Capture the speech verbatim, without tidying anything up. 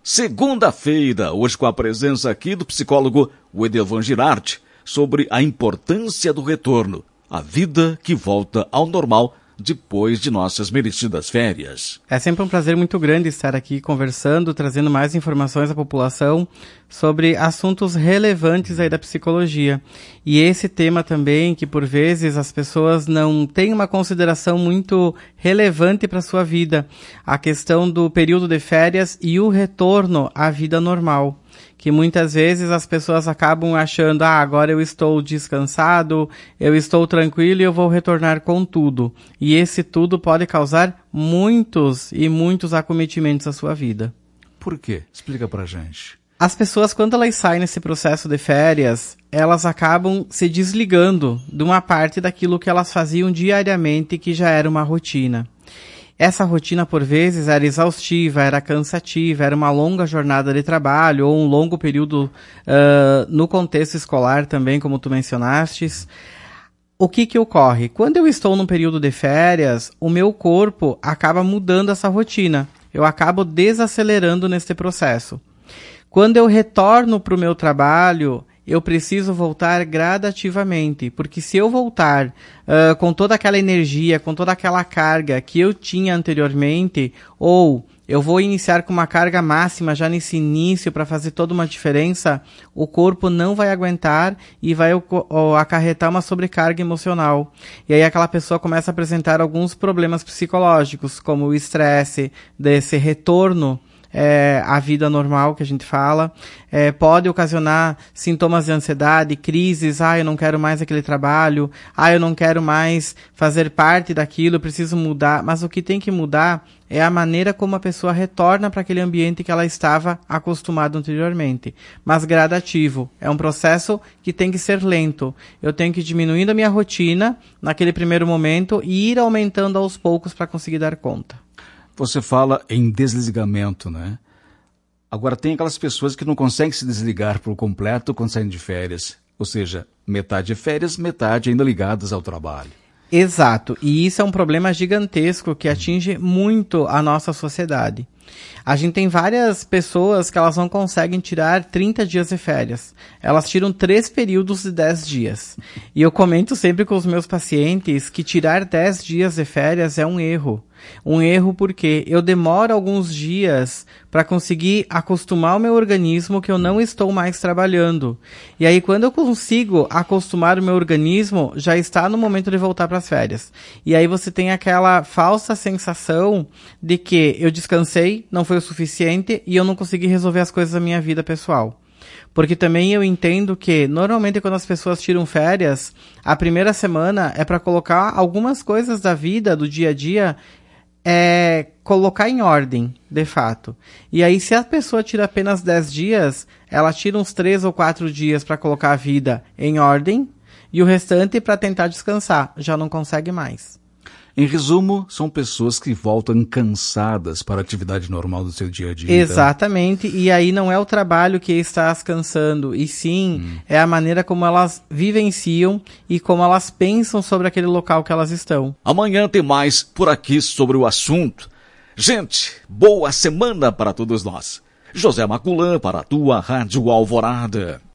Segunda-feira, hoje com a presença aqui do psicólogo Edelvan Girardi, sobre a importância do retorno, a vida que volta ao normal depois de nossas merecidas férias. É sempre um prazer muito grande estar aqui conversando, trazendo mais informações à população sobre assuntos relevantes aí da psicologia. E esse tema também, que por vezes as pessoas não têm uma consideração muito relevante para a sua vida, a questão do período de férias e o retorno à vida normal. Que muitas vezes as pessoas acabam achando, ah, agora eu estou descansado, eu estou tranquilo e eu vou retornar com tudo. E esse tudo pode causar muitos e muitos acometimentos à sua vida. Por quê? Explica pra gente. As pessoas, quando elas saem nesse processo de férias, elas acabam se desligando de uma parte daquilo que elas faziam diariamente, que já era uma rotina. Essa rotina, por vezes, era exaustiva, era cansativa, era uma longa jornada de trabalho ou um longo período uh, no contexto escolar também, como tu mencionastes. O que que ocorre? Quando eu estou num período de férias, o meu corpo acaba mudando essa rotina. Eu acabo desacelerando nesse processo. Quando eu retorno para o meu trabalho, eu preciso voltar gradativamente, porque se eu voltar uh, com toda aquela energia, com toda aquela carga que eu tinha anteriormente, ou eu vou iniciar com uma carga máxima já nesse início para fazer toda uma diferença, o corpo não vai aguentar e vai uh, acarretar uma sobrecarga emocional. E aí aquela pessoa começa a apresentar alguns problemas psicológicos, como o estresse, desse retorno É, a vida normal que a gente fala, é, pode ocasionar sintomas de ansiedade, crises, ah, eu não quero mais aquele trabalho, ah, eu não quero mais fazer parte daquilo, eu preciso mudar, mas o que tem que mudar é a maneira como a pessoa retorna para aquele ambiente que ela estava acostumada anteriormente, mas gradativo, é um processo que tem que ser lento, eu tenho que ir diminuindo a minha rotina naquele primeiro momento e ir aumentando aos poucos para conseguir dar conta. Você fala em desligamento, né? Agora, tem aquelas pessoas que não conseguem se desligar por completo quando saem de férias. Ou seja, metade de férias, metade ainda ligadas ao trabalho. Exato. E isso é um problema gigantesco que atinge muito a nossa sociedade. A gente tem várias pessoas que elas não conseguem tirar trinta dias de férias. Elas tiram três períodos de dez dias. E eu comento sempre com os meus pacientes que tirar dez dias de férias é um erro. Um erro porque eu demoro alguns dias para conseguir acostumar o meu organismo que eu não estou mais trabalhando. E aí quando eu consigo acostumar o meu organismo, já está no momento de voltar para as férias. E aí você tem aquela falsa sensação de que eu descansei, não foi o suficiente e eu não consegui resolver as coisas da minha vida pessoal. Porque também eu entendo que, normalmente, quando as pessoas tiram férias, a primeira semana é para colocar algumas coisas da vida, do dia a dia, é colocar em ordem, de fato. E aí, se a pessoa tira apenas dez dias, ela tira uns três ou quatro dias para colocar a vida em ordem e o restante para tentar descansar. Já não consegue mais. Em resumo, são pessoas que voltam cansadas para a atividade normal do seu dia a dia. Exatamente, então. E aí não é o trabalho que está as cansando, e sim hum. é a maneira como elas vivenciam e como elas pensam sobre aquele local que elas estão. Amanhã tem mais por aqui sobre o assunto. Gente, boa semana para todos nós. José Maculã para a tua Rádio Alvorada.